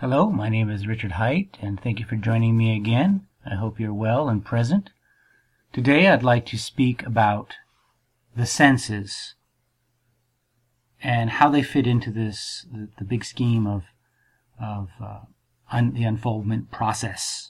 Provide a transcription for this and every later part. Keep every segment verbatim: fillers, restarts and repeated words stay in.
Hello, my name is Richard Height, and thank you for joining me again. I hope you're well and present. Today I'd like to speak about the senses and how they fit into this, the, the big scheme of, of uh, un, the unfoldment process.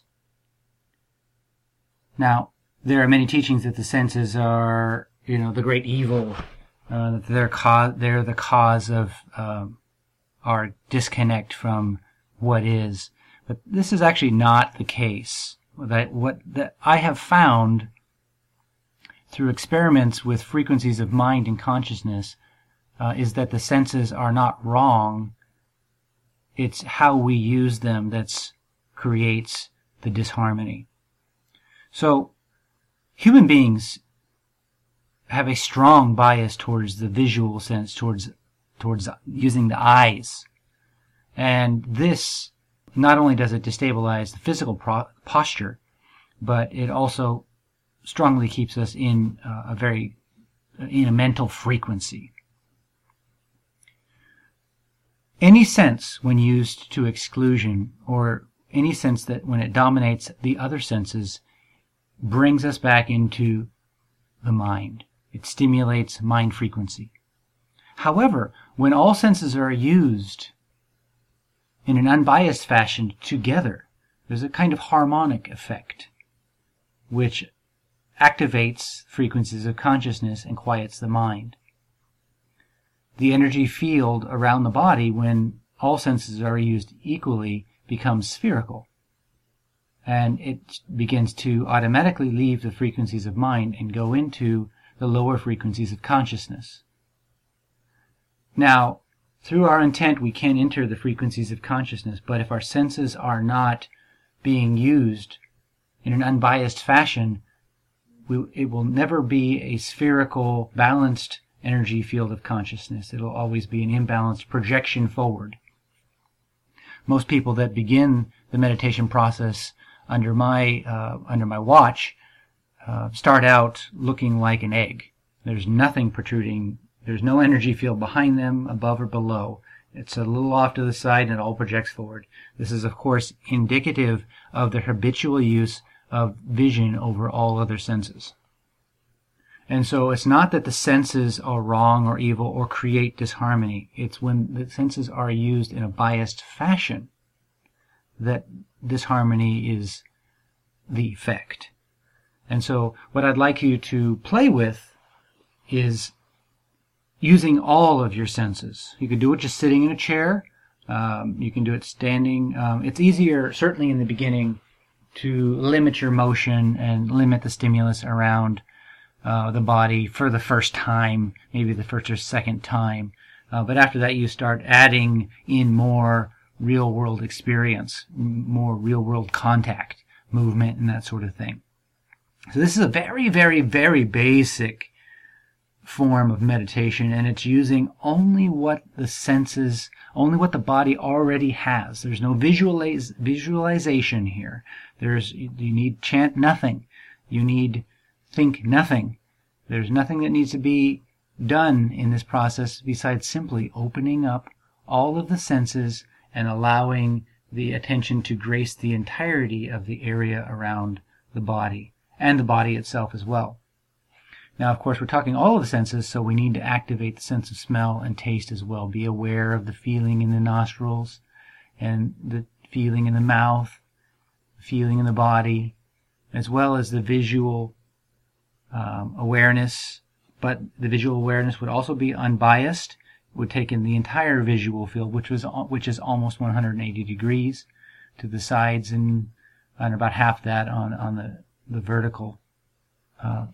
Now, there are many teachings that the senses are, you know, the great evil, uh, that they're, cause, they're the cause of um, our disconnect from what is. But this is actually not the case. That what that I have found through experiments with frequencies of mind and consciousness uh, is that the senses are not wrong. It's how we use them that creates the disharmony. So human beings have a strong bias towards the visual sense, towards towards using the eyes. And this, not only does it destabilize the physical pro- posture, but it also strongly keeps us in uh, a very, in a mental frequency. Any sense when used to exclusion, or any sense that when it dominates the other senses, brings us back into the mind. It stimulates mind frequency. However, when all senses are used in an unbiased fashion together, there's a kind of harmonic effect which activates frequencies of consciousness and quiets the mind. The energy field around the body, when all senses are used equally, becomes spherical, and it begins to automatically leave the frequencies of mind and go into the lower frequencies of consciousness. Now, through our intent, we can enter the frequencies of consciousness, but if our senses are not being used in an unbiased fashion, we, it will never be a spherical, balanced energy field of consciousness. It will always be an imbalanced projection forward. Most people that begin the meditation process under my uh, under my watch uh, start out looking like an egg. There's nothing protruding. There's no energy field behind them, above or below. It's a little off to the side and it all projects forward. This is, of course, indicative of the habitual use of vision over all other senses. And so it's not that the senses are wrong or evil or create disharmony. It's when the senses are used in a biased fashion that disharmony is the effect. And so what I'd like you to play with is using all of your senses. You can do it just sitting in a chair. Um, you can do it standing. Um, it's easier, certainly in the beginning, to limit your motion and limit the stimulus around uh, the body for the first time, maybe the first or second time. Uh, but after that, you start adding in more real-world experience, more real-world contact, movement, and that sort of thing. So this is a very, very, very basic form of meditation, and it's using only what the senses, only what the body already has. There's no visualize, visualization here. There's, you need chant nothing. You need think nothing. There's nothing that needs to be done in this process besides simply opening up all of the senses and allowing the attention to grace the entirety of the area around the body, and the body itself as well. Now, of course, we're talking all of the senses, so we need to activate the sense of smell and taste as well. Be aware of the feeling in the nostrils and the feeling in the mouth, feeling in the body, as well as the visual um, awareness. But the visual awareness would also be unbiased. It would take in the entire visual field, which was which is almost one hundred eighty degrees to the sides, and, and about half that on, on the, the vertical uh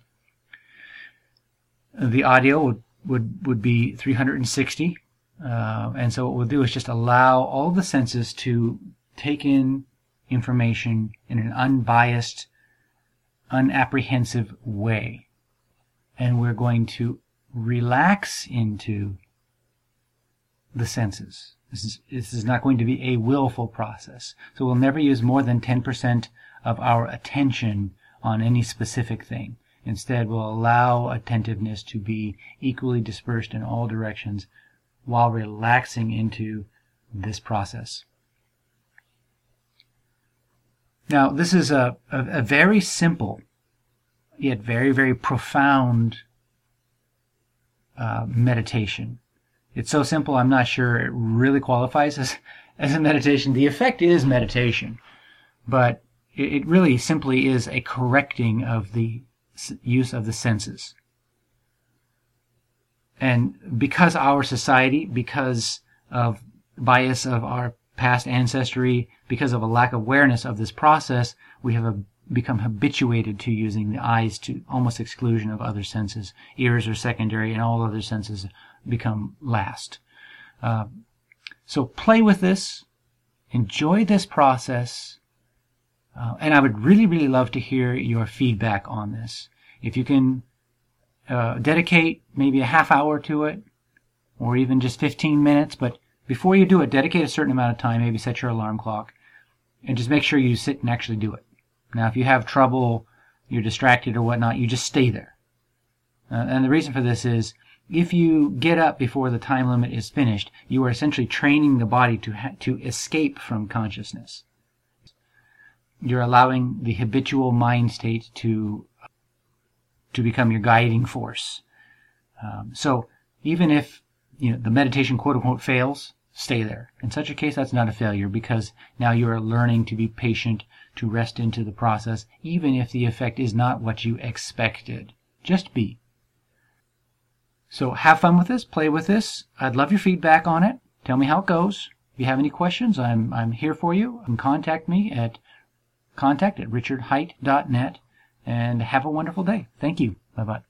The audio would, would, would be three hundred sixty. Uh, and so what we'll do is just allow all the senses to take in information in an unbiased, unapprehensive way. And we're going to relax into the senses. This is, this is not going to be a willful process. So we'll never use more than ten percent of our attention on any specific thing. Instead, we'll allow attentiveness to be equally dispersed in all directions while relaxing into this process. Now, this is a, a, a very simple, yet very, very profound uh, meditation. It's so simple, I'm not sure it really qualifies as, as a meditation. The effect is meditation, but it, it really simply is a correcting of the use of the senses. And because our society, because of bias of our past ancestry, because of a lack of awareness of this process, we have a, become habituated to using the eyes to almost exclusion of other senses. Ears are secondary and all other senses become last. Uh, so play with this, enjoy this process, uh, and I would really, really love to hear your feedback on this. If you can uh, dedicate maybe a half hour to it, or even just fifteen minutes, but before you do it, dedicate a certain amount of time, maybe set your alarm clock, and just make sure you sit and actually do it. Now, if you have trouble, you're distracted or whatnot, you just stay there. Uh, and the reason for this is, if you get up before the time limit is finished, you are essentially training the body to ha- to escape from consciousness. You're allowing the habitual mind state to to become your guiding force. Um, so even if you know the meditation quote unquote fails, stay there. In such a case, that's not a failure, because now you are learning to be patient, to rest into the process, even if the effect is not what you expected. Just be. So have fun with this, play with this. I'd love your feedback on it. Tell me how it goes. If you have any questions, I'm I'm here for you. You can contact me at contact at richard height dot net, and have a wonderful day. Thank you. Bye-bye.